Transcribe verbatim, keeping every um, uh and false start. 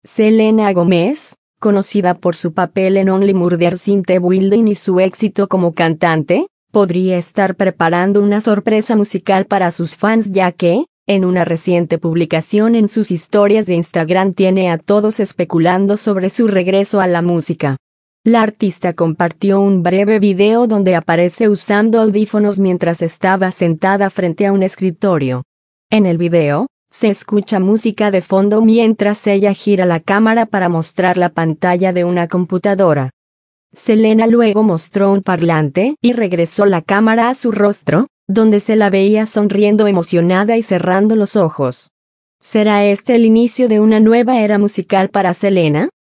Selena Gomez, conocida por su papel en Only Murders in the Building y su éxito como cantante, podría estar preparando una sorpresa musical para sus fans, ya que, en una reciente publicación en sus historias de Instagram, tiene a todos especulando sobre su regreso a la música. La artista compartió un breve video donde aparece usando audífonos mientras estaba sentada frente a un escritorio. En el video, se escucha música de fondo mientras ella gira la cámara para mostrar la pantalla de una computadora. Selena luego mostró un parlante y regresó la cámara a su rostro, donde se la veía sonriendo emocionada y cerrando los ojos. ¿Será este el inicio de una nueva era musical para Selena?